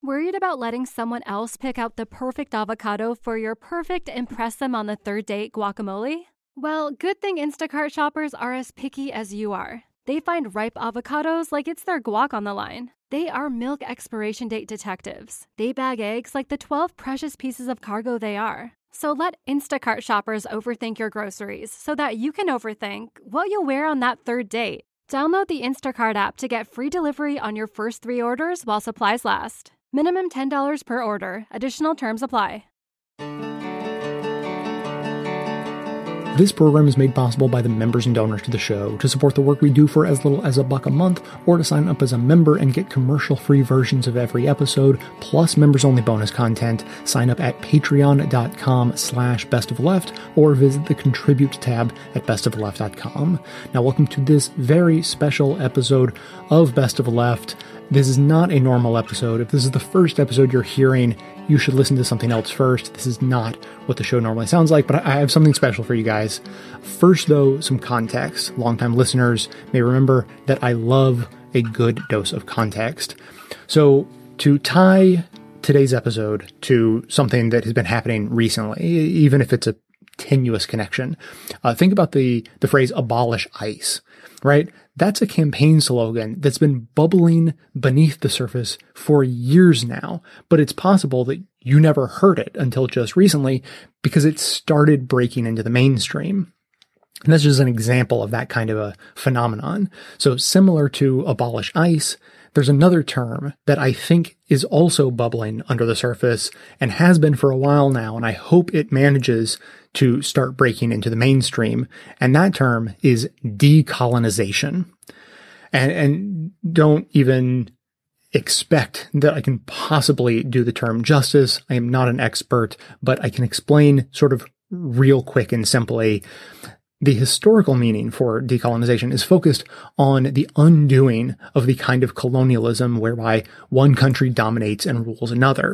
Worried about letting someone else pick out the perfect avocado for your perfect impress them on the third date guacamole? Well, good thing Instacart shoppers are as picky as you are. They find ripe avocados like it's their guac on the line. They are milk expiration date detectives. They bag eggs like the 12 precious pieces of cargo they are. So let Instacart shoppers overthink your groceries so that you can overthink what you'll wear on that third date. Download the Instacart app to get free delivery on your first 3 orders while supplies last. Minimum $10 per order. Additional terms apply. This program is made possible by the members and donors to the show. To support the work we do for as little as $1 a month, or to sign up as a member and get commercial-free versions of every episode, plus members-only bonus content, sign up at patreon.com/bestofleft, or visit the Contribute tab at bestofleft.com. Now, welcome to this very special episode of Best of Left. This is not a normal episode. If this is the first episode you're hearing, you should listen to something else first. This is not what the show normally sounds like, but I have something special for you guys. First, though, some context. Longtime listeners may remember that I love a good dose of context. So, to tie today's episode to something that has been happening recently, even if it's a tenuous connection, think about the phrase abolish ICE, right? That's a campaign slogan that's been bubbling beneath the surface for years now, but it's possible that you never heard it until just recently because it started breaking into the mainstream. And that's just an example of that kind of a phenomenon. So similar to abolish ICE, there's another term that I think is also bubbling under the surface and has been for a while now, and I hope it manages to start breaking into the mainstream, and that term is decolonization. And don't even expect that I can possibly do the term justice. I am not an expert, but I can explain sort of real quick and simply. The historical meaning for decolonization is focused on the undoing of the kind of colonialism whereby one country dominates and rules another.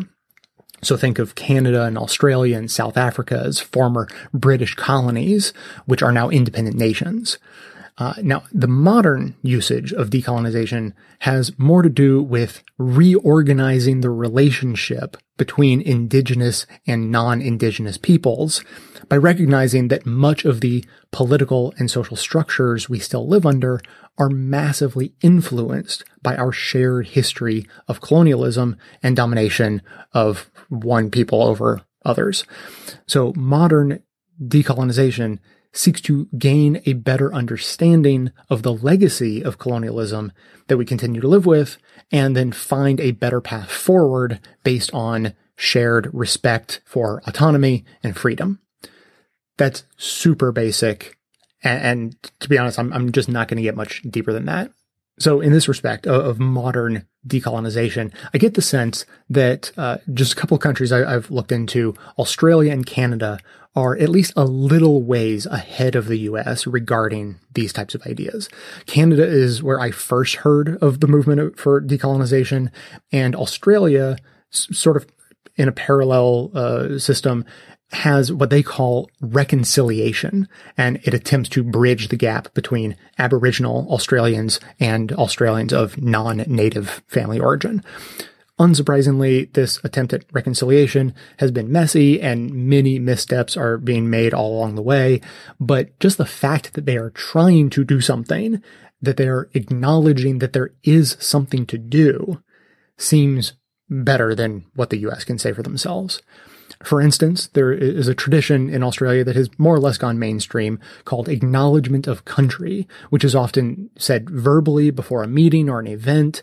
So think of Canada and Australia and South Africa as former British colonies, which are now independent nations. Now, the modern usage of decolonization has more to do with reorganizing the relationship between indigenous and non-indigenous peoples by recognizing that much of the political and social structures we still live under are massively influenced by our shared history of colonialism and domination of one people over others. So modern decolonization seeks to gain a better understanding of the legacy of colonialism that we continue to live with, and then find a better path forward based on shared respect for autonomy and freedom. That's super basic, and to be honest, I'm just not going to get much deeper than that. So in this respect of modern decolonization, I get the sense that just a couple of countries I've looked into, Australia and Canada, are at least a little ways ahead of the US regarding these types of ideas. Canada is where I first heard of the movement for decolonization, and Australia, sort of in a parallel system, has what they call reconciliation, and it attempts to bridge the gap between Aboriginal Australians and Australians of non-native family origin. Unsurprisingly, this attempt at reconciliation has been messy and many missteps are being made all along the way, but just the fact that they are trying to do something, that they're acknowledging that there is something to do, seems better than what the US can say for themselves. For instance, there is a tradition in Australia that has more or less gone mainstream called acknowledgement of country, which is often said verbally before a meeting or an event,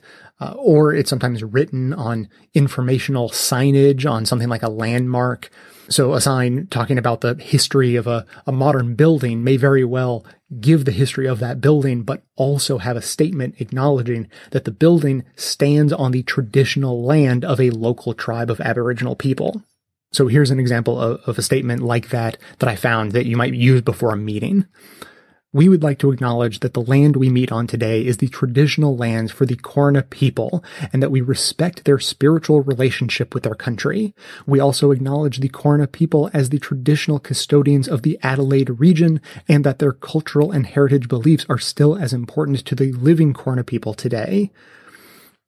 or it's sometimes written on informational signage on something like a landmark. So a sign talking about the history of a modern building may very well give the history of that building, but also have a statement acknowledging that the building stands on the traditional land of a local tribe of Aboriginal people. So here's an example of a statement like that I found that you might use before a meeting. We would like to acknowledge that the land we meet on today is the traditional lands for the Kaurna people, and that we respect their spiritual relationship with their country. We also acknowledge the Kaurna people as the traditional custodians of the Adelaide region, and that their cultural and heritage beliefs are still as important to the living Kaurna people today.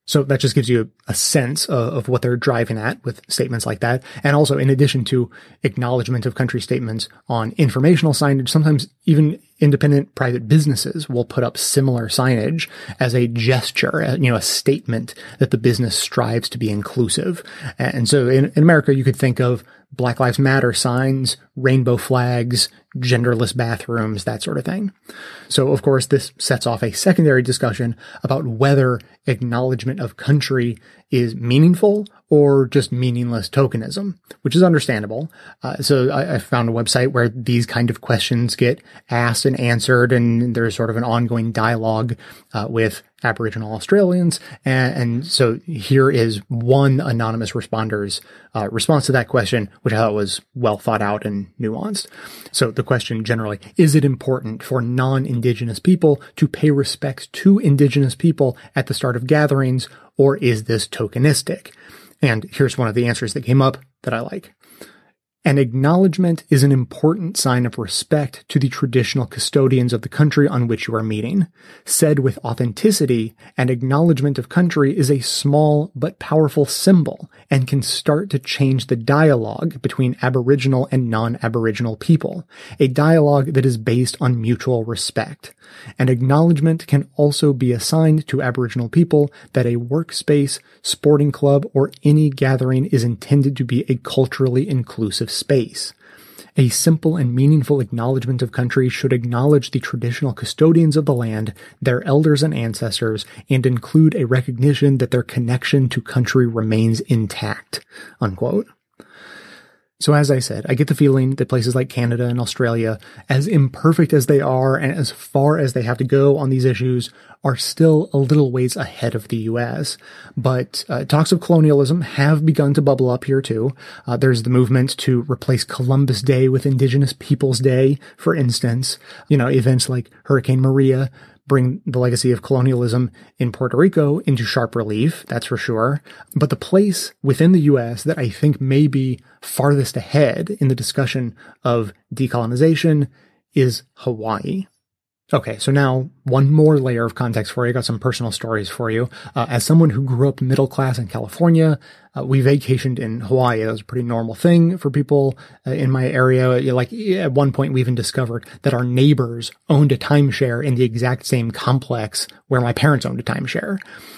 So that just gives you a sense of what they're driving at with statements like that. And also, in addition to acknowledgement of country statements on informational signage, sometimes even independent private businesses will put up similar signage as a gesture, a statement that the business strives to be inclusive. And so in America, you could think of Black Lives Matter signs, rainbow flags, genderless bathrooms, that sort of thing. So, of course, this sets off a secondary discussion about whether acknowledgement of country is meaningful or just meaningless tokenism, which is understandable. So I found a website where these kind of questions get asked and answered, and there's sort of an ongoing dialogue with Aboriginal Australians. And so here is one anonymous responder's response to that question, which I thought was well thought out and nuanced. So the question generally, is it important for non-Indigenous people to pay respects to Indigenous people at the start of gatherings, or is this tokenistic? And here's one of the answers that came up that I like. An acknowledgement is an important sign of respect to the traditional custodians of the country on which you are meeting. Said with authenticity, an acknowledgement of country is a small but powerful symbol and can start to change the dialogue between Aboriginal and non-Aboriginal people, a dialogue that is based on mutual respect. An acknowledgement can also be assigned to Aboriginal people that a workspace, sporting club, or any gathering is intended to be a culturally inclusive space. A simple and meaningful acknowledgement of country should acknowledge the traditional custodians of the land, their elders and ancestors, and include a recognition that their connection to country remains intact." Unquote. So as I said, I get the feeling that places like Canada and Australia, as imperfect as they are and as far as they have to go on these issues, are still a little ways ahead of the U.S. But talks of colonialism have begun to bubble up here too. There's the movement to replace Columbus Day with Indigenous Peoples Day, for instance. Events like Hurricane Maria bring the legacy of colonialism in Puerto Rico into sharp relief, that's for sure. But the place within the U.S. that I think may be farthest ahead in the discussion of decolonization is Hawaii. Okay, so now one more layer of context for you. I got some personal stories for you. As someone who grew up middle class in California, we vacationed in Hawaii. That was a pretty normal thing for people in my area. At one point, we even discovered that our neighbors owned a timeshare in the exact same complex where my parents owned a timeshare.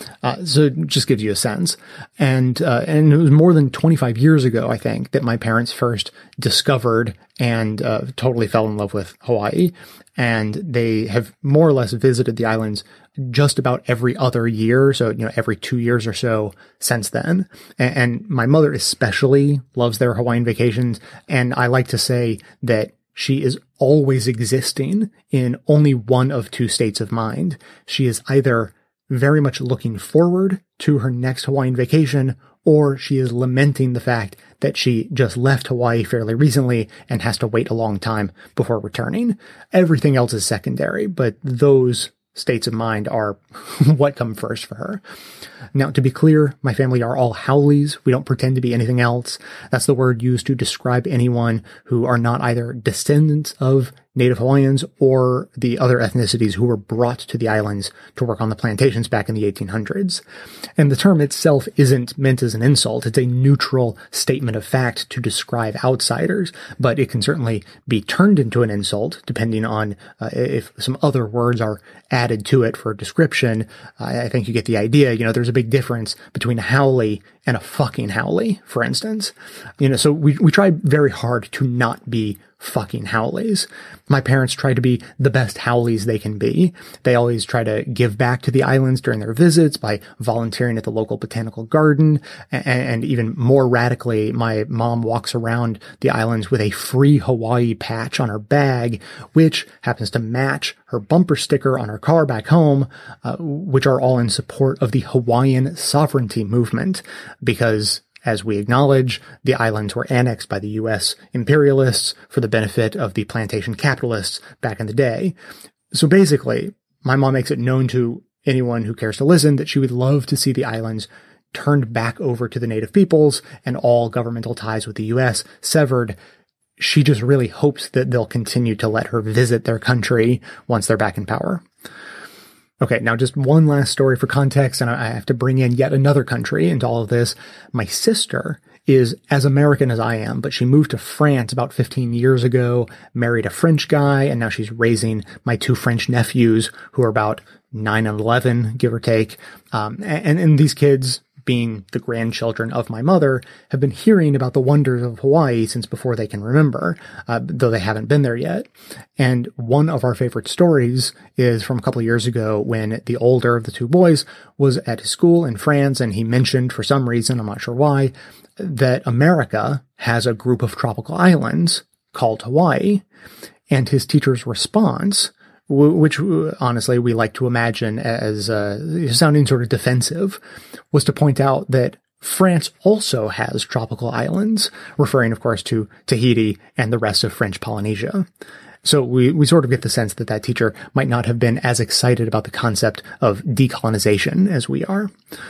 So it just gives you a sense. And it was more than 25 years ago, I think, that my parents first discovered and totally fell in love with Hawaii. And they have more or less visited the islands just about every other year. So, every 2 years or so since then. And my mother especially loves their Hawaiian vacations. And I like to say that she is always existing in only one of two states of mind. She is either very much looking forward to her next Hawaiian vacation, or she is lamenting the fact that she just left Hawaii fairly recently and has to wait a long time before returning. Everything else is secondary, but those states of mind are what come first for her. Now, to be clear, my family are all Howleys. We don't pretend to be anything else. That's the word used to describe anyone who are not either descendants of Native Hawaiians or the other ethnicities who were brought to the islands to work on the plantations back in the 1800s. And the term itself isn't meant as an insult. It's a neutral statement of fact to describe outsiders, but it can certainly be turned into an insult depending on if some other words are added to it for description. I think you get the idea. There's a big difference between a Howley and a fucking Howley, for instance. So we try very hard to not be fucking Howleys. My parents try to be the best Howleys they can be. They always try to give back to the islands during their visits by volunteering at the local botanical garden. And even more radically, my mom walks around the islands with a free Hawaii patch on her bag, which happens to match her bumper sticker on her car back home, which are all in support of the Hawaiian sovereignty movement, because as we acknowledge, the islands were annexed by the U.S. imperialists for the benefit of the plantation capitalists back in the day. So basically, my mom makes it known to anyone who cares to listen that she would love to see the islands turned back over to the native peoples and all governmental ties with the U.S. severed. She just really hopes that they'll continue to let her visit their country once they're back in power. Okay, now just one last story for context, and I have to bring in yet another country into all of this. My sister is as American as I am, but she moved to France about 15 years ago, married a French guy, and now she's raising my 2 French nephews who are about 9 and 11, give or take. And these kids, being the grandchildren of my mother, have been hearing about the wonders of Hawaii since before they can remember, though they haven't been there yet. And one of our favorite stories is from a couple of years ago when the older of the 2 boys was at his school in France, and he mentioned, for some reason, I'm not sure why, that America has a group of tropical islands called Hawaii. And his teacher's response, which honestly we like to imagine as sounding sort of defensive, was to point out that France also has tropical islands, referring, of course, to Tahiti and the rest of French Polynesia. So we sort of get the sense that that teacher might not have been as excited about the concept of decolonization as we are.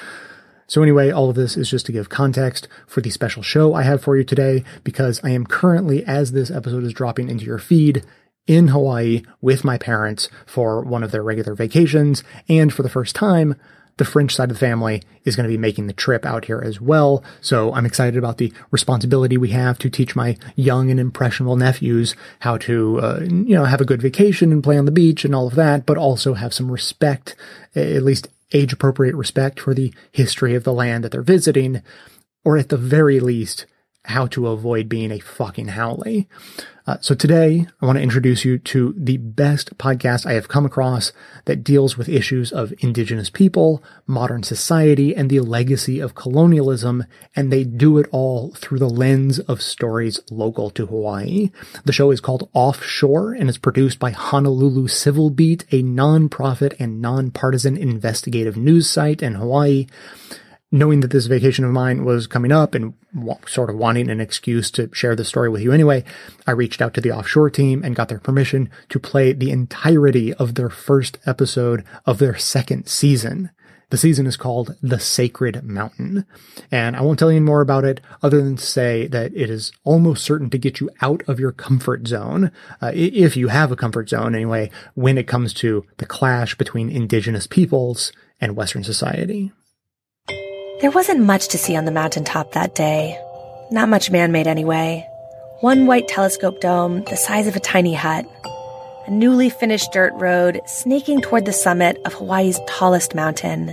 So anyway, all of this is just to give context for the special show I have for you today, because I am currently, as this episode is dropping into your feed, in Hawaii with my parents for one of their regular vacations, and for the first time, the French side of the family is going to be making the trip out here as well. So I'm excited about the responsibility we have to teach my young and impressionable nephews how to, have a good vacation and play on the beach and all of that, but also have some respect, at least age-appropriate respect for the history of the land that they're visiting, or at the very least, how to avoid being a fucking haole. So today, I want to introduce you to the best podcast I have come across that deals with issues of indigenous people, modern society, and the legacy of colonialism, and they do it all through the lens of stories local to Hawaii. The show is called Offshore, and is produced by Honolulu Civil Beat, a non-profit and non-partisan investigative news site in Hawaii. Knowing that this vacation of mine was coming up and sort of wanting an excuse to share the story with you anyway, I reached out to the Offshore team and got their permission to play the entirety of their first episode of their second season. The season is called The Sacred Mountain, and I won't tell you any more about it other than to say that it is almost certain to get you out of your comfort zone, if you have a comfort zone anyway, when it comes to the clash between indigenous peoples and Western society. There wasn't much to see on the mountaintop that day. Not much man-made anyway. One white telescope dome the size of a tiny hut. A newly finished dirt road snaking toward the summit of Hawaii's tallest mountain.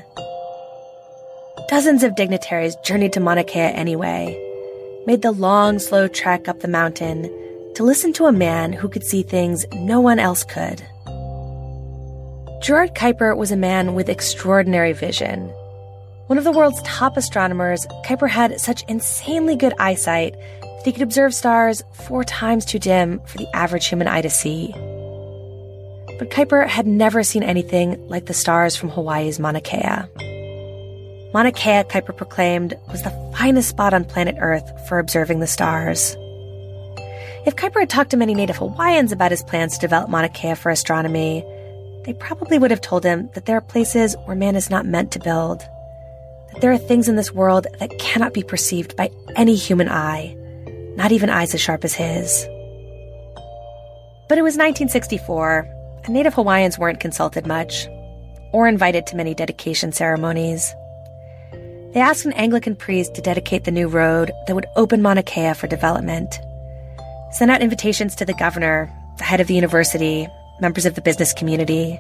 Dozens of dignitaries journeyed to Mauna Kea anyway, made the long, slow trek up the mountain to listen to a man who could see things no one else could. Gerard Kuiper was a man with extraordinary vision. One of the world's top astronomers, Kuiper had such insanely good eyesight that he could observe stars 4 times too dim for the average human eye to see. But Kuiper had never seen anything like the stars from Hawaii's Mauna Kea. Mauna Kea, Kuiper proclaimed, was the finest spot on planet Earth for observing the stars. If Kuiper had talked to many native Hawaiians about his plans to develop Mauna Kea for astronomy, they probably would have told him that there are places where man is not meant to build. That there are things in this world that cannot be perceived by any human eye, not even eyes as sharp as his. But it was 1964, and native Hawaiians weren't consulted much, or invited to many dedication ceremonies. They asked an Anglican priest to dedicate the new road that would open Mauna Kea for development, sent out invitations to the governor, the head of the university, members of the business community.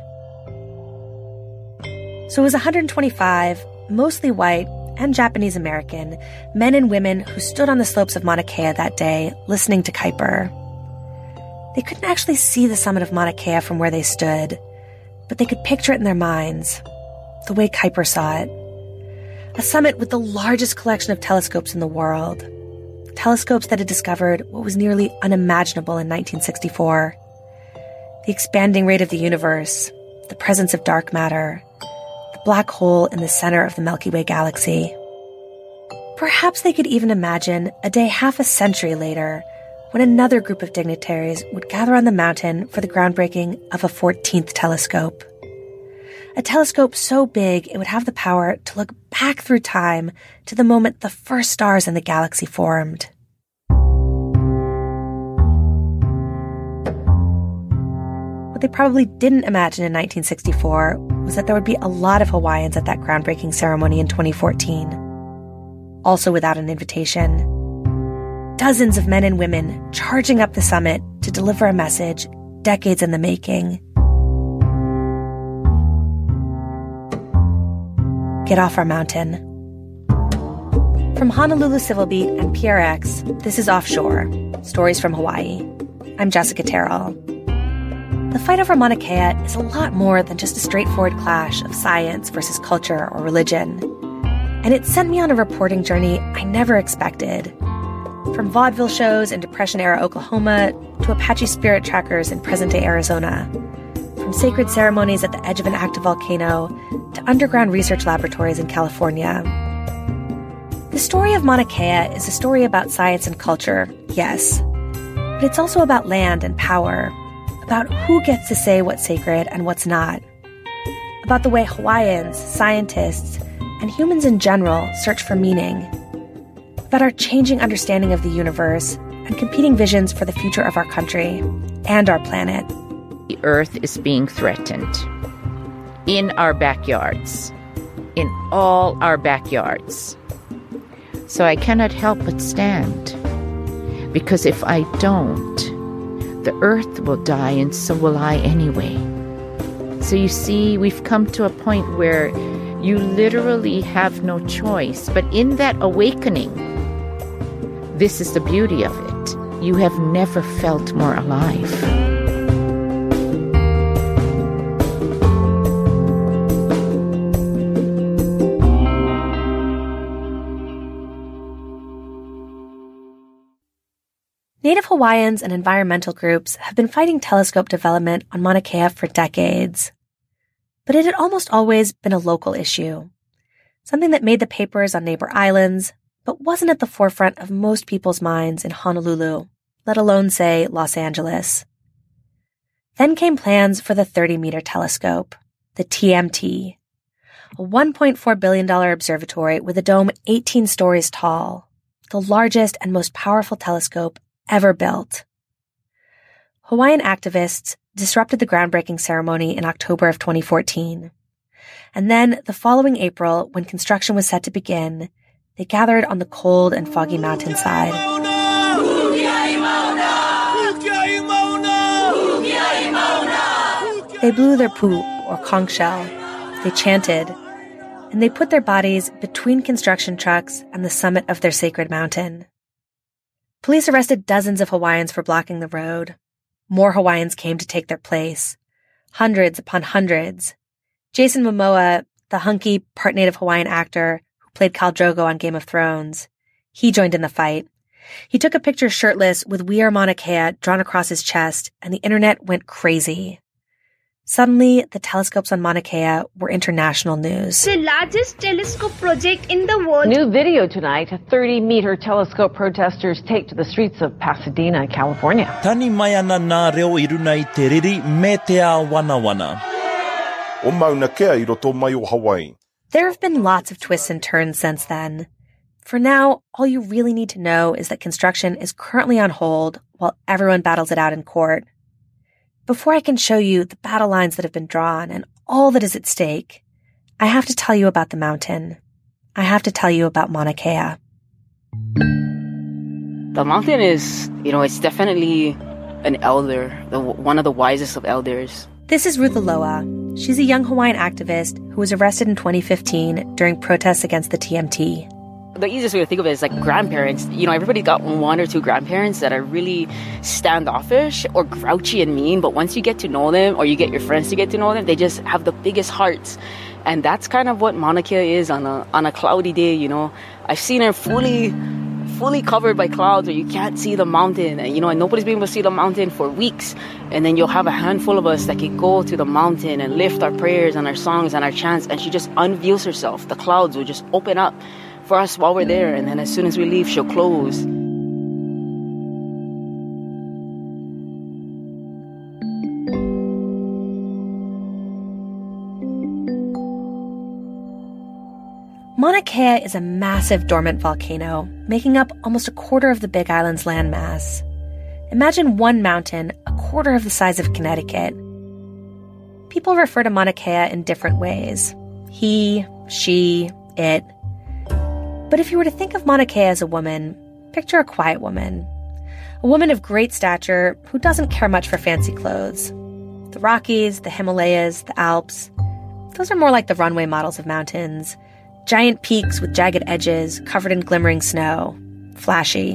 So it was 125, mostly white and Japanese American, men and women who stood on the slopes of Mauna Kea that day, listening to Kuiper. They couldn't actually see the summit of Mauna Kea from where they stood, but they could picture it in their minds, the way Kuiper saw it. A summit with the largest collection of telescopes in the world. Telescopes that had discovered what was nearly unimaginable in 1964. The expanding rate of the universe, the presence of dark matter, the black hole in the center of the Milky Way galaxy. Perhaps they could even imagine a day half a century later when another group of dignitaries would gather on the mountain for the groundbreaking of a 14th telescope. A telescope so big it would have the power to look back through time to the moment the first stars in the galaxy formed. What they probably didn't imagine in 1964 was that there would be a lot of Hawaiians at that groundbreaking ceremony in 2014, also without an invitation. Dozens of men and women charging up the summit to deliver a message decades in the making. Get off our mountain. From Honolulu Civil Beat and PRX, this is Offshore, Stories from Hawaii. I'm Jessica Terrell. The fight over Mauna Kea is a lot more than just a straightforward clash of science versus culture or religion. And it sent me on a reporting journey I never expected. From vaudeville shows in Depression-era Oklahoma to Apache spirit trackers in present-day Arizona. From sacred ceremonies at the edge of an active volcano to underground research laboratories in California. The story of Mauna Kea is a story about science and culture, yes. But it's also about land and power, about who gets to say what's sacred and what's not, about the way Hawaiians, scientists, and humans in general search for meaning, about our changing understanding of the universe and competing visions for the future of our country and our planet. The Earth is being threatened in our backyards, in all our backyards. So I cannot help but stand, because if I don't, the Earth will die and so will I anyway. So you see, we've come to a point where you literally have no choice. But in that awakening, this is the beauty of it. You have never felt more alive. Native Hawaiians and environmental groups have been fighting telescope development on Mauna Kea for decades. But it had almost always been a local issue, something that made the papers on neighbor islands, but wasn't at the forefront of most people's minds in Honolulu, let alone, say, Los Angeles. Then came plans for the 30-meter telescope, the TMT, a $1.4 billion observatory with a dome 18 stories tall, the largest and most powerful telescope ever built. Hawaiian activists disrupted the groundbreaking ceremony in October of 2014. And then, the following April, when construction was set to begin, they gathered on the cold and foggy mountainside. They blew their pu, or conch shell. They chanted, and they put their bodies between construction trucks and the summit of their sacred mountain. Police arrested dozens of Hawaiians for blocking the road. More Hawaiians came to take their place. Hundreds upon hundreds. Jason Momoa, the hunky, part-native Hawaiian actor who played Khal Drogo on Game of Thrones, he joined in the fight. He took a picture shirtless with "We Are Mauna Kea" drawn across his chest, and the internet went crazy. Suddenly, the telescopes on Mauna Kea were international news. The largest telescope project in the world. New video tonight. 30-meter telescope protesters take to the streets of Pasadena, California. Tani mai ana nā reo I runa I te riri me te a wana. O Mauna Kea I roto mai o Hawaii. There have been lots of twists and turns since then. For now, all you really need to know is that construction is currently on hold while everyone battles it out in court. Before I can show you the battle lines that have been drawn and all that is at stake, I have to tell you about the mountain. I have to tell you about Mauna Kea. The mountain is, it's definitely an elder, one of the wisest of elders. This is Ruth Aloa. She's a young Hawaiian activist who was arrested in 2015 during protests against the TMT. The easiest way to think of it is like grandparents. Everybody got one or two grandparents that are really standoffish or grouchy and mean, but once you get to know them or you get your friends to get to know them, they just have the biggest hearts. And that's kind of what Mauna Kea is on a cloudy day, I've seen her fully covered by clouds where you can't see the mountain, and nobody's been able to see the mountain for weeks. And then you'll have a handful of us that can go to the mountain and lift our prayers and our songs and our chants, and she just unveils herself. The clouds will just open up for us while we're there, and then as soon as we leave, she'll close. Mauna Kea is a massive dormant volcano, making up almost a quarter of the Big Island's landmass. Imagine one mountain a quarter of the size of Connecticut. People refer to Mauna Kea in different ways. He, she, it. But if you were to think of Mauna Kea as a woman, picture a quiet woman. A woman of great stature who doesn't care much for fancy clothes. The Rockies, the Himalayas, the Alps, those are more like the runway models of mountains. Giant peaks with jagged edges, covered in glimmering snow. Flashy.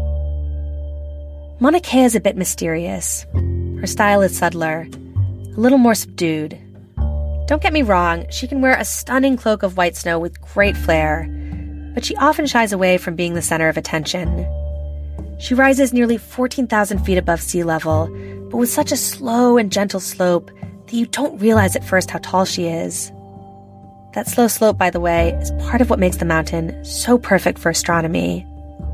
Mauna Kea is a bit mysterious. Her style is subtler, a little more subdued. Don't get me wrong, she can wear a stunning cloak of white snow with great flair, but she often shies away from being the center of attention. She rises nearly 14,000 feet above sea level, but with such a slow and gentle slope that you don't realize at first how tall she is. That slow slope, by the way, is part of what makes the mountain so perfect for astronomy.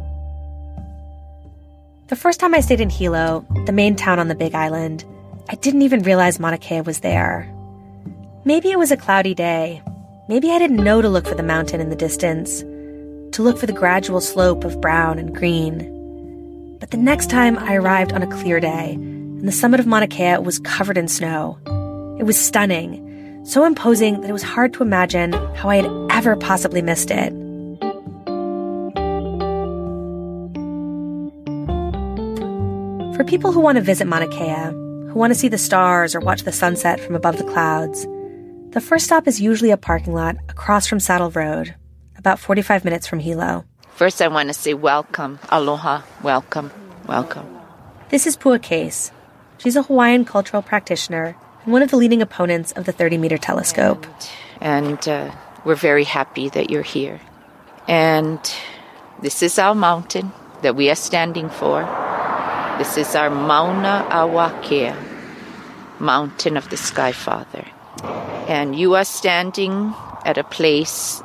The first time I stayed in Hilo, the main town on the Big Island, I didn't even realize Mauna Kea was there. Maybe it was a cloudy day. Maybe I didn't know to look for the mountain in the distance, to look for the gradual slope of brown and green. But the next time I arrived on a clear day, and the summit of Mauna Kea was covered in snow. It was stunning, so imposing that it was hard to imagine how I had ever possibly missed it. For people who want to visit Mauna Kea, who want to see the stars or watch the sunset from above the clouds, the first stop is usually a parking lot across from Saddle Road, about 45 minutes from Hilo. First, I want to say welcome, aloha, welcome, welcome. This is Pua Case. She's a Hawaiian cultural practitioner and one of the leading opponents of the 30-meter telescope. And we're very happy that you're here. And this is our mountain that we are standing for. This is our Mauna Kea, Mountain of the Sky Father. And you are standing at a place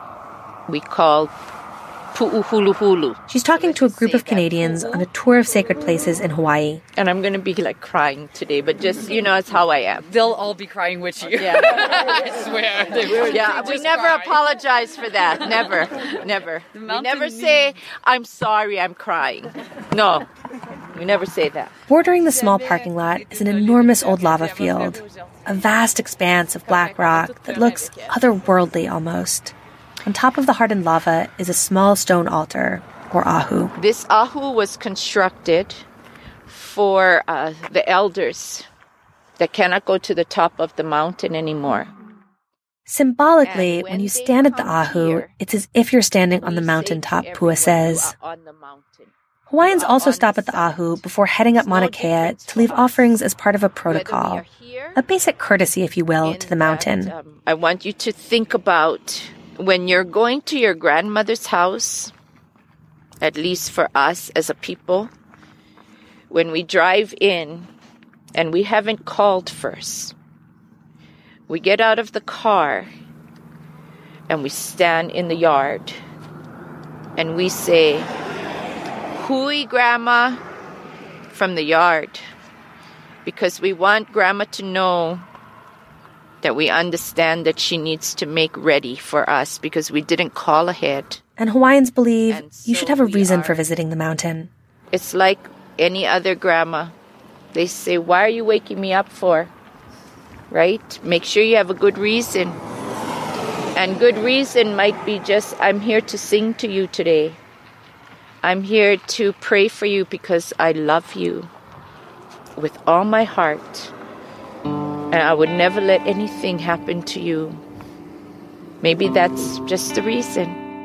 we call Pu'uhuluhulu. She's talking to a group of Canadians on a tour of sacred places in Hawaii. And I'm going to be crying today, but just, it's how I am. They'll all be crying with you. Yeah. I swear. We never apologize for that. Never. We never say, I'm sorry, I'm crying. No, we never say that. Bordering the small parking lot is an enormous old lava field, a vast expanse of black rock that looks otherworldly almost. On top of the hardened lava is a small stone altar, or ahu. This ahu was constructed for the elders that cannot go to the top of the mountain anymore. Symbolically, when you stand at the ahu, it's as if you're standing on the mountaintop, Pua says. Hawaiians also stop at the ahu before heading up Mauna Kea to leave offerings as part of a protocol, a basic courtesy, if you will, to the mountain. I want you to think about when you're going to your grandmother's house, at least for us as a people, when we drive in and we haven't called first, we get out of the car and we stand in the yard and we say, "Hui, Grandma," from the yard, because we want Grandma to know that we understand that she needs to make ready for us because we didn't call ahead. And Hawaiians believe you should have a reason for visiting the mountain. It's like any other grandma. They say, "Why are you waking me up for?" Right? Make sure you have a good reason. And good reason might be just, I'm here to sing to you today. I'm here to pray for you because I love you with all my heart. And I would never let anything happen to you. Maybe that's just the reason.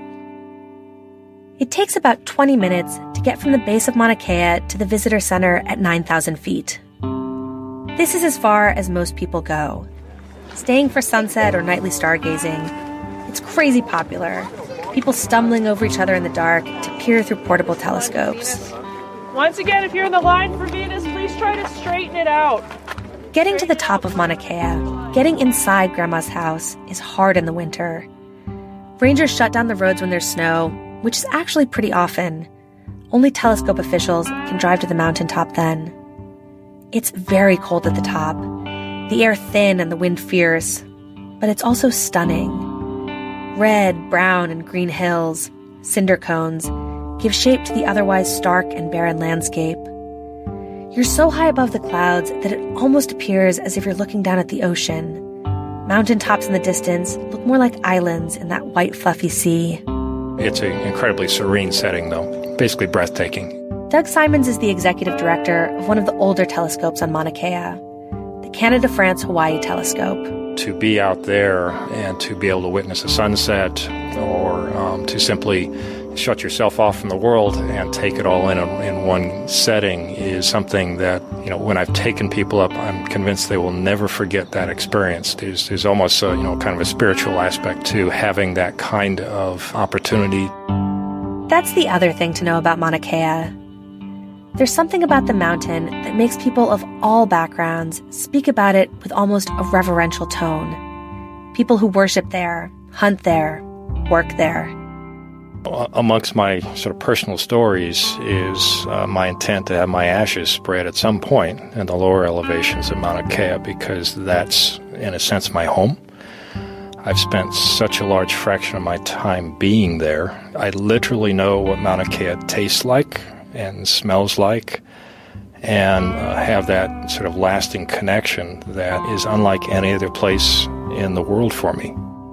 It takes about 20 minutes to get from the base of Mauna Kea to the visitor center at 9,000 feet. This is as far as most people go. Staying for sunset or nightly stargazing, it's crazy popular. People stumbling over each other in the dark to peer through portable telescopes. Once again, if you're in the line for Venus, please try to straighten it out. Getting to the top of Mauna Kea, getting inside Grandma's house, is hard in the winter. Rangers shut down the roads when there's snow, which is actually pretty often. Only telescope officials can drive to the mountaintop then. It's very cold at the top, the air thin and the wind fierce, but it's also stunning. Red, brown, and green hills, cinder cones, give shape to the otherwise stark and barren landscape. You're so high above the clouds that it almost appears as if you're looking down at the ocean. Mountaintops in the distance look more like islands in that white, fluffy sea. It's an incredibly serene setting, though. Basically breathtaking. Doug Simons is the executive director of one of the older telescopes on Mauna Kea, the Canada-France-Hawaii telescope. To be out there and to be able to witness a sunset or to simply shut yourself off from the world and take it all in one setting is something that, when I've taken people up, I'm convinced they will never forget that experience. There's almost a, kind of a spiritual aspect to having that kind of opportunity. That's the other thing to know about Mauna Kea. There's something about the mountain that makes people of all backgrounds speak about it with almost a reverential tone. People who worship there, hunt there, work there. Amongst my sort of personal stories is my intent to have my ashes spread at some point in the lower elevations of Mauna Kea, because that's, in a sense, my home. I've spent such a large fraction of my time being there. I literally know what Mauna Kea tastes like and smells like, and have that sort of lasting connection that is unlike any other place in the world for me.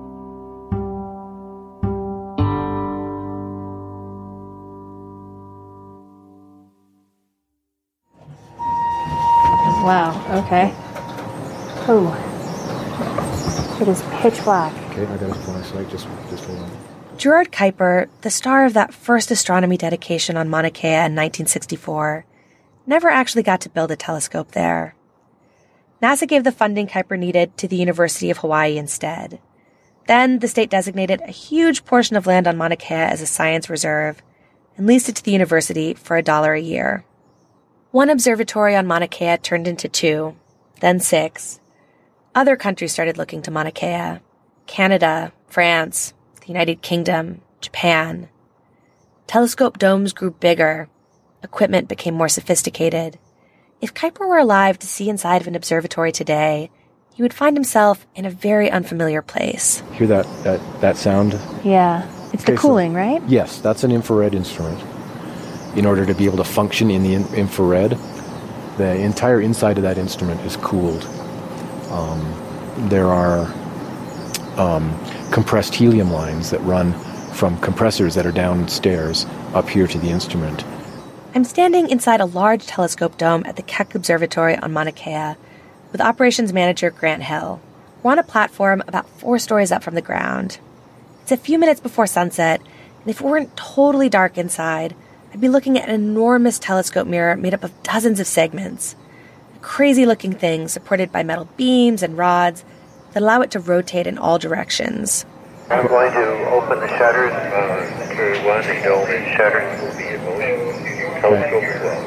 Wow, okay. Oh. It is pitch black. Okay, I got his flashlight. Just hold on. Gerard Kuiper, the star of that first astronomy dedication on Mauna Kea in 1964, never actually got to build a telescope there. NASA gave the funding Kuiper needed to the University of Hawaii instead. Then the state designated a huge portion of land on Mauna Kea as a science reserve and leased it to the university for $1 a year. One observatory on Mauna Kea turned into 2, then 6. Other countries started looking to Mauna Kea: Canada, France, the United Kingdom, Japan. Telescope domes grew bigger. Equipment became more sophisticated. If Kuiper were alive to see inside of an observatory today, he would find himself in a very unfamiliar place. Hear that sound? Yeah. It's the cooling, right? Yes, that's an infrared instrument. In order to be able to function in the infrared, the entire inside of that instrument is cooled. There are compressed helium lines that run from compressors that are downstairs up here to the instrument. I'm standing inside a large telescope dome at the Keck Observatory on Mauna Kea with operations manager Grant Hill. We're on a platform about 4 stories up from the ground. It's a few minutes before sunset, and if it weren't totally dark inside, I'd be looking at an enormous telescope mirror made up of dozens of segments. A crazy-looking thing supported by metal beams and rods that allow it to rotate in all directions. I'm going to open the shutters. K1, the dome is shuttered. Will be in motion. Telescope as well.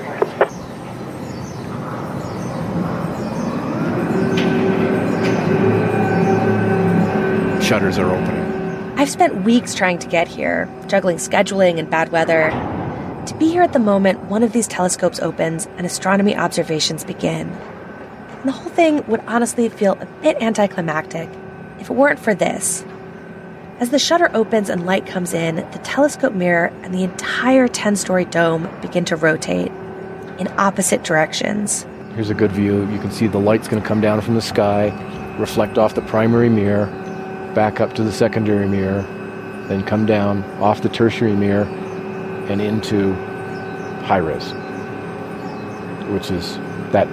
Shutters are opening. I've spent weeks trying to get here, juggling scheduling and bad weather. To be here at the moment one of these telescopes opens and astronomy observations begin. And the whole thing would honestly feel a bit anticlimactic if it weren't for this. As the shutter opens and light comes in, the telescope mirror and the entire 10-story dome begin to rotate in opposite directions. Here's a good view. You can see the light's going to come down from the sky, reflect off the primary mirror, back up to the secondary mirror, then come down off the tertiary mirror and into high-res, which is that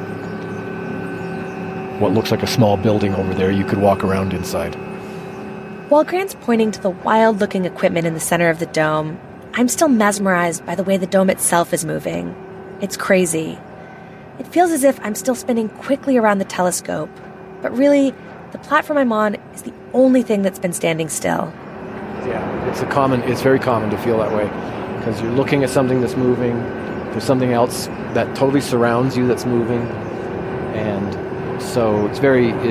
what looks like a small building over there you could walk around inside. While Grant's pointing to the wild-looking equipment in the center of the dome, I'm still mesmerized by the way the dome itself is moving. It's crazy. It feels as if I'm still spinning quickly around the telescope, but really, the platform I'm on is the only thing that's been standing still. Yeah, it's very common to feel that way, because you're looking at something that's moving, there's something else that totally surrounds you that's moving, and so it's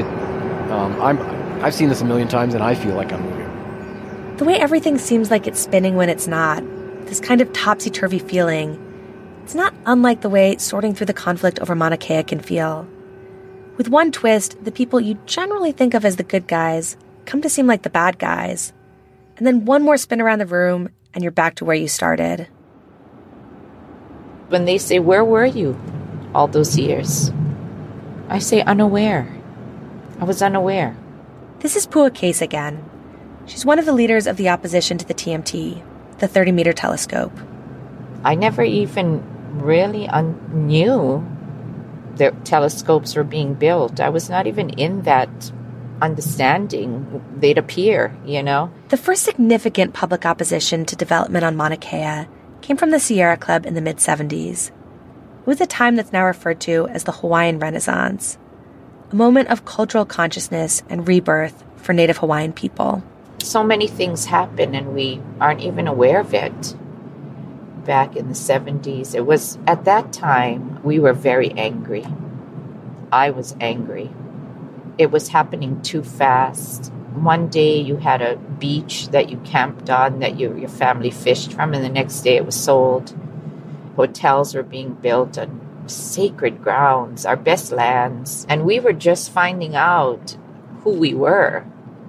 I've seen this a million times and I feel like I'm moving. The way everything seems like it's spinning when it's not, this kind of topsy-turvy feeling, it's not unlike the way sorting through the conflict over Mauna Kea can feel. With one twist, the people you generally think of as the good guys come to seem like the bad guys. And then one more spin around the room and you're back to where you started. When they say, "Where were you?" all those years. I say unaware. I was unaware. This is Pua Case again. She's one of the leaders of the opposition to the TMT, the 30-meter telescope. I never even really knew that telescopes were being built. I was not even in that understanding. They'd appear, you know. The first significant public opposition to development on Mauna Kea came from the Sierra Club in the mid-70s. It was a time that's now referred to as the Hawaiian Renaissance, a moment of cultural consciousness and rebirth for Native Hawaiian people. So many things happen and we aren't even aware of it. Back in the 70s, it was, at that time, we were very angry. I was angry. It was happening too fast. One day you had a beach that you camped on that your family fished from, and the next day it was sold. Hotels were being built on sacred grounds, our best lands, and we were just finding out who we were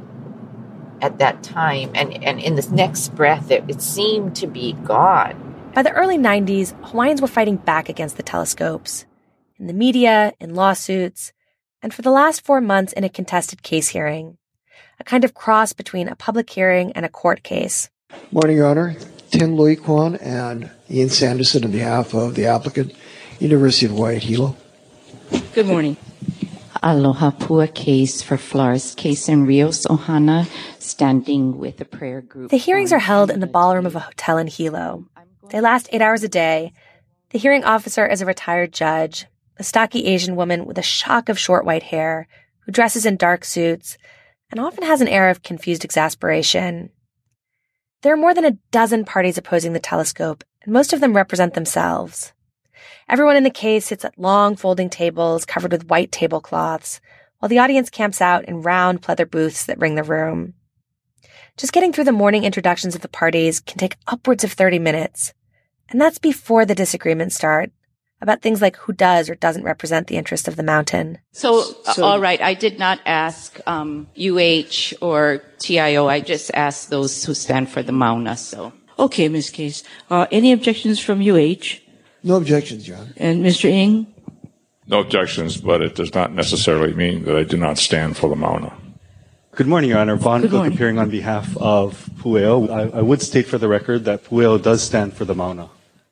at that time. And in the next breath, it seemed to be gone. By the early 90s, Hawaiians were fighting back against the telescopes, in the media, in lawsuits, and for the last 4 months in a contested case hearing, a kind of cross between a public hearing and a court case. Morning, Your Honor. Tim Louis Kwan and Ian Sanderson on behalf of the applicant, University of Hawaii at Hilo. Good morning. Aloha Pua Case for Flores Case and Rios Ohana, standing with a prayer group. The hearings are held in the ballroom of a hotel in Hilo. They last 8 hours a day. The hearing officer is a retired judge, a stocky Asian woman with a shock of short white hair, who dresses in dark suits and often has an air of confused exasperation. There are more than a dozen parties opposing the telescope, and most of them represent themselves. Everyone in the case sits at long folding tables covered with white tablecloths, while the audience camps out in round pleather booths that ring the room. Just getting through the morning introductions of the parties can take upwards of 30 minutes, and that's before the disagreements start about things like who does or doesn't represent the interest of the mountain. So all right, I did not ask UH or TIO. I just asked those who stand for the Mauna. So okay, Ms. Case. Any objections from UH? No objections, Your Honor. And Mr. Ng? No objections, but it does not necessarily mean that I do not stand for the Mauna. Good morning, Your Honor. Vaughn Cook appearing on behalf of Pueo. I would state for the record that Pueo does stand for the Mauna.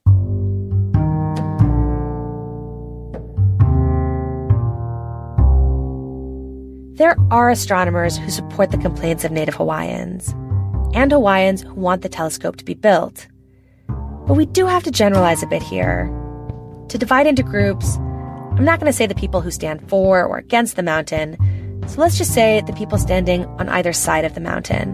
There are astronomers who support the complaints of Native Hawaiians, and Hawaiians who want the telescope to be built. But we do have to generalize a bit here. To divide into groups, I'm not going to say the people who stand for or against the mountain, so let's just say the people standing on either side of the mountain.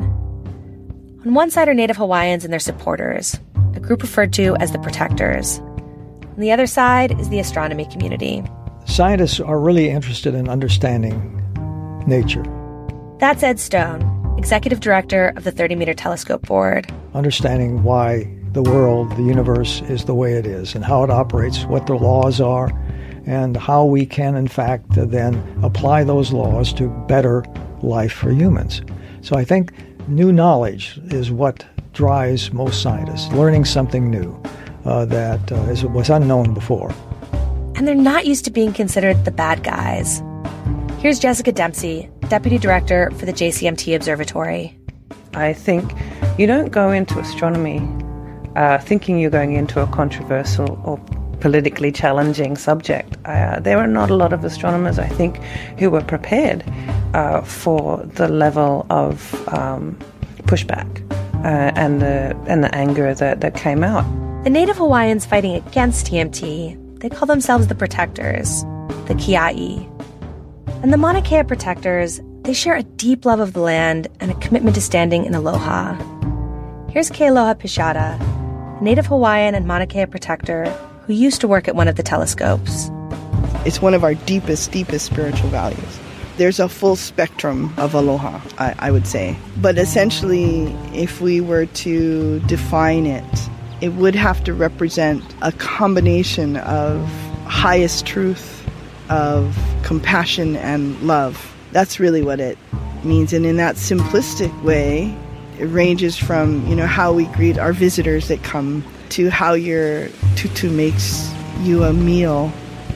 On one side are Native Hawaiians and their supporters, a group referred to as the Protectors. On the other side is the astronomy community. Scientists are really interested in understanding nature. That's Ed Stone, Executive Director of the 30-meter telescope board. Understanding why the world, the universe, is the way it is and how it operates, what the laws are, and how we can, in fact, then apply those laws to better life for humans. So I think new knowledge is what drives most scientists, learning something new that was unknown before. And they're not used to being considered the bad guys. Here's Jessica Dempsey, Deputy Director for the JCMT Observatory. I think you don't go into astronomy thinking you're going into a controversial or politically challenging subject. There are not a lot of astronomers, I think, who were prepared for the level of pushback and the anger that came out. The Native Hawaiians fighting against TMT, they call themselves the Protectors, the Kia'i. And the Mauna Kea Protectors, they share a deep love of the land and a commitment to standing in aloha. Here's Kealoha Pishada, a Native Hawaiian and Mauna Kea Protector who used to work at one of the telescopes. It's one of our deepest spiritual values. There's a full spectrum of aloha, I would say. But essentially, if we were to define it, it would have to represent a combination of highest truth, of compassion and love. That's really what it means. And in that simplistic way, it ranges from, how we greet our visitors that come to how your tutu makes you a meal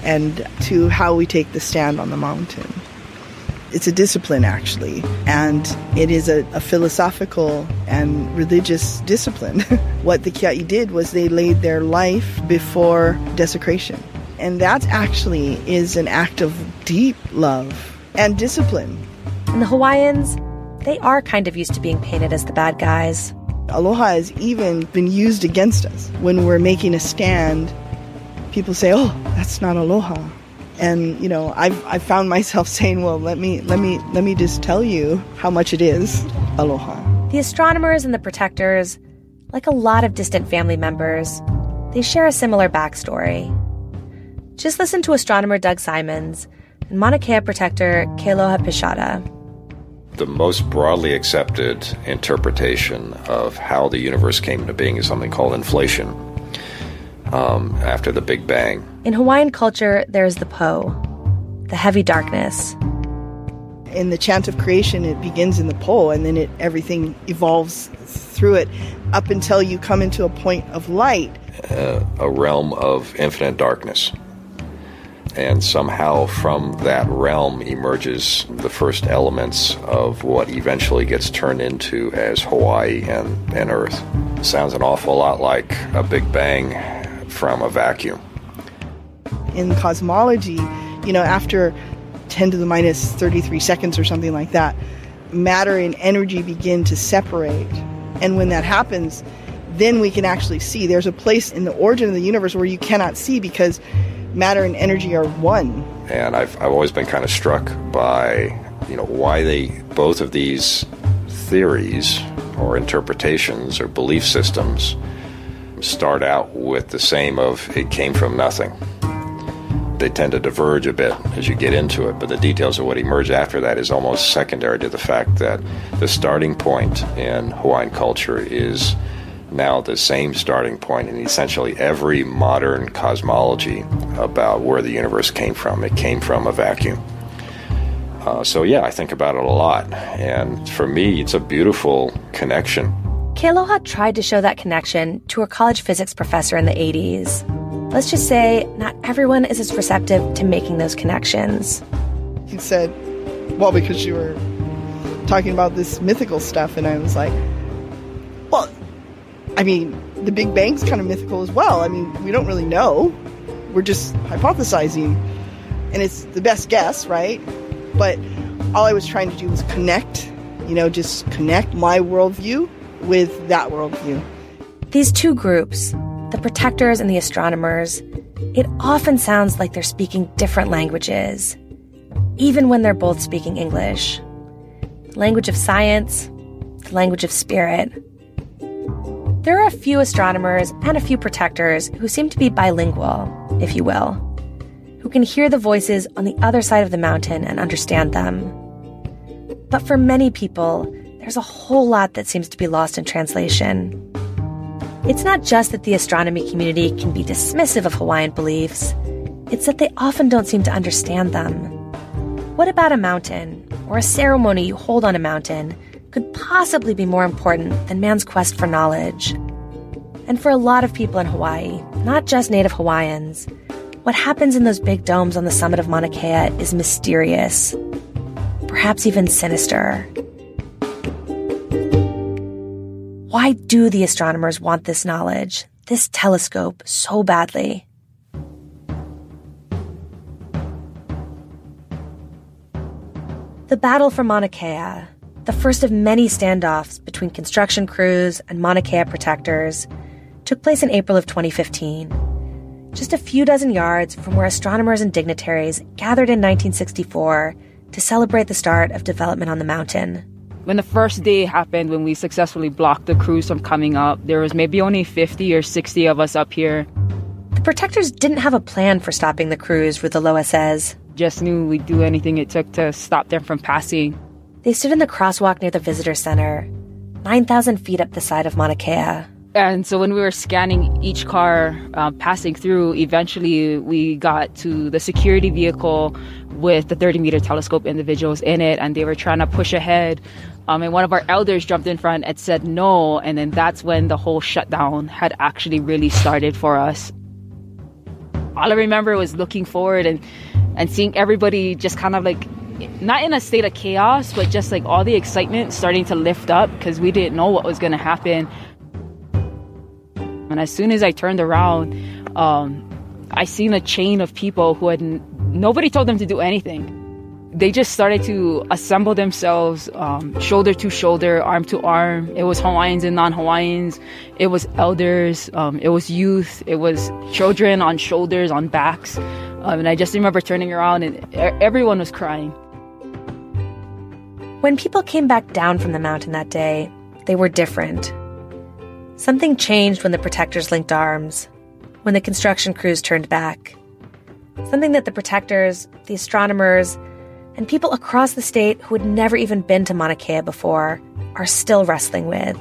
and to how we take the stand on the mountain. It's a discipline, actually, and it is a philosophical and religious discipline. What the Kia'i did was they laid their life before desecration. And that actually is an act of deep love and discipline. And the Hawaiians, they are kind of used to being painted as the bad guys. Aloha has even been used against us. When we're making a stand, people say, "Oh, that's not aloha." And, you know, I've found myself saying, well, let me just tell you how much it is aloha. The astronomers and the protectors, like a lot of distant family members, they share a similar backstory. Just listen to astronomer Doug Simons and Mauna Kea protector Kealoha Pishada. The most broadly accepted interpretation of how the universe came into being is something called inflation. After the Big Bang. In Hawaiian culture, there's the Po, the heavy darkness. In the chant of creation, it begins in the Po, and then everything evolves through it up until you come into a point of light. A realm of infinite darkness. And somehow from that realm emerges the first elements of what eventually gets turned into as Hawaii and Earth. It sounds an awful lot like a Big Bang from a vacuum. In cosmology, you know, after 10 to the minus 33 seconds or something like that, matter and energy begin to separate. And when that happens, then we can actually see. There's a place in the origin of the universe where you cannot see because matter and energy are one. And I've always been kind of struck by, you know, why both of these theories or interpretations or belief systems start out with the same of it came from nothing. They tend to diverge a bit as you get into it, but the details of what emerged after that is almost secondary to the fact that the starting point in Hawaiian culture is now the same starting point in essentially every modern cosmology about where the universe came from. It came from a vacuum. So yeah, I think about it a lot. And for me, it's a beautiful connection. Kealoha tried to show that connection to her college physics professor in the 80s. Let's just say not everyone is as receptive to making those connections. He said, well, because you were talking about this mythical stuff, and I was like, well, I mean, the Big Bang's kind of mythical as well. I mean, we don't really know. We're just hypothesizing. And it's the best guess, right? But all I was trying to do was connect, just connect my worldview with that worldview. These two groups, the protectors and the astronomers, it often sounds like they're speaking different languages, even when they're both speaking English. The language of science, the language of spirit. There are a few astronomers and a few protectors who seem to be bilingual, if you will, who can hear the voices on the other side of the mountain and understand them. But for many people, there's a whole lot that seems to be lost in translation. It's not just that the astronomy community can be dismissive of Hawaiian beliefs, it's that they often don't seem to understand them. What about a mountain, or a ceremony you hold on a mountain, could possibly be more important than man's quest for knowledge? And for a lot of people in Hawaii, not just Native Hawaiians, what happens in those big domes on the summit of Mauna Kea is mysterious, perhaps even sinister. Why do the astronomers want this knowledge, this telescope, so badly? The battle for Mauna Kea, the first of many standoffs between construction crews and Mauna Kea protectors, took place in April of 2015, just a few dozen yards from where astronomers and dignitaries gathered in 1964 to celebrate the start of development on the mountain. When the first day happened, when we successfully blocked the crews from coming up, there was maybe only 50 or 60 of us up here. The protectors didn't have a plan for stopping the crews, Rutaloa says. Just knew we'd do anything it took to stop them from passing. They stood in the crosswalk near the visitor center, 9,000 feet up the side of Mauna Kea. And so when we were scanning each car passing through, eventually we got to the security vehicle with the 30-meter telescope individuals in it, and they were trying to push ahead. And one of our elders jumped in front and said no, and then that's when the whole shutdown had actually really started for us. all I remember was looking forward and seeing everybody just kind of like, not in a state of chaos, but just like all the excitement starting to lift up because we didn't know what was going to happen. And as soon as I turned around, I seen a chain of people who nobody told them to do anything. They just started to assemble themselves, shoulder to shoulder, arm to arm. It was Hawaiians and non-Hawaiians. It was elders. It was youth. It was children on shoulders, on backs. And I just remember turning around and everyone was crying. When people came back down from the mountain that day, they were different. Something changed when the protectors linked arms, when the construction crews turned back. Something that the protectors, the astronomers, and people across the state who had never even been to Mauna Kea before are still wrestling with.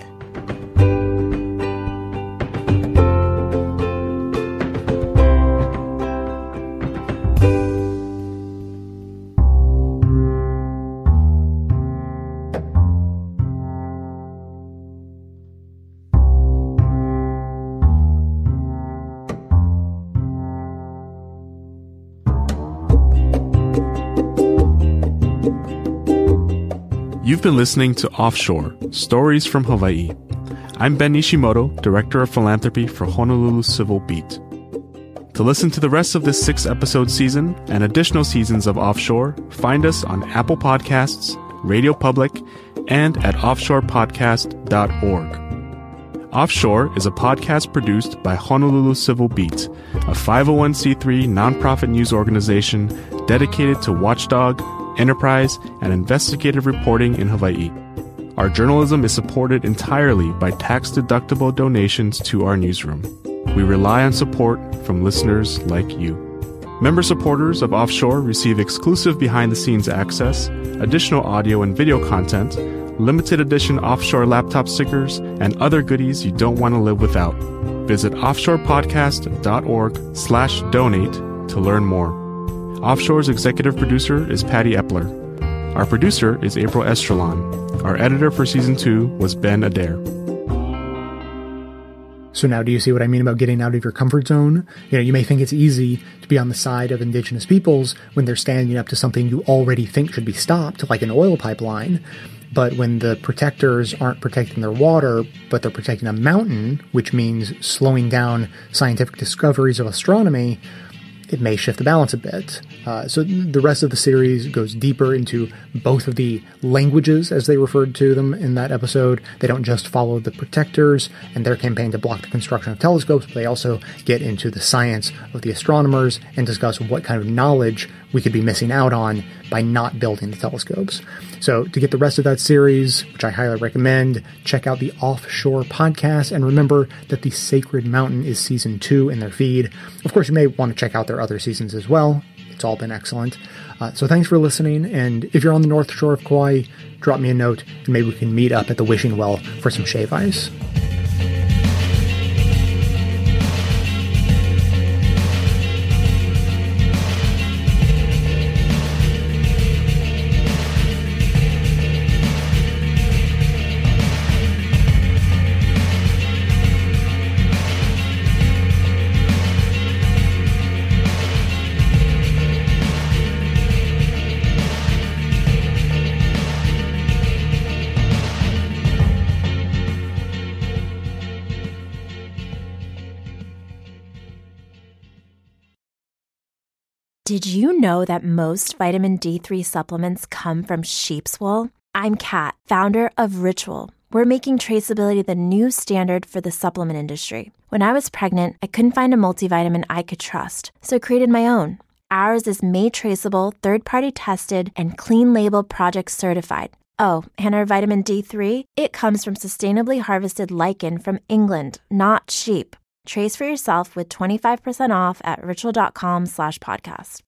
You've been listening to Offshore, Stories from Hawaii. I'm Ben Nishimoto, Director of Philanthropy for Honolulu Civil Beat. To listen to the rest of this 6-episode season and additional seasons of Offshore, find us on Apple Podcasts, Radio Public, and at offshorepodcast.org. Offshore is a podcast produced by Honolulu Civil Beat, a 501c3 nonprofit news organization dedicated to watchdog, enterprise, and investigative reporting in Hawaii. Our journalism is supported entirely by tax-deductible donations to our newsroom. We rely on support from listeners like you. Member supporters of Offshore receive exclusive behind-the-scenes access, additional audio and video content, limited edition Offshore laptop stickers, and other goodies you don't want to live without. Visit offshorepodcast.org/donate to learn more. Offshore's executive producer is Patty Epler. Our producer is April Estrelon. Our editor for Season 2 was Ben Adair. So now do you see what I mean about getting out of your comfort zone? You may think it's easy to be on the side of indigenous peoples when they're standing up to something you already think should be stopped, like an oil pipeline. But when the protectors aren't protecting their water, but they're protecting a mountain, which means slowing down scientific discoveries of astronomy, it may shift the balance a bit. So the rest of the series goes deeper into both of the languages, as they referred to them in that episode. They don't just follow the protectors and their campaign to block the construction of telescopes, but they also get into the science of the astronomers and discuss what kind of knowledge we could be missing out on by not building the telescopes. So to get the rest of that series, which I highly recommend, check out the Offshore podcast, and remember that the Sacred Mountain is Season 2 in their feed. Of course, you may want to check out their other seasons as well. It's all been excellent. So thanks for listening, and if you're on the North Shore of Kauai, drop me a note, and maybe we can meet up at the Wishing Well for some shave ice. Did you know that most vitamin D3 supplements come from sheep's wool? I'm Kat, founder of Ritual. We're making traceability the new standard for the supplement industry. When I was pregnant, I couldn't find a multivitamin I could trust, so I created my own. Ours is made traceable, third-party tested, and clean label project certified. Oh, and our vitamin D3? It comes from sustainably harvested lichen from England, not sheep. Trace for yourself with 25% off at ritual.com/podcast.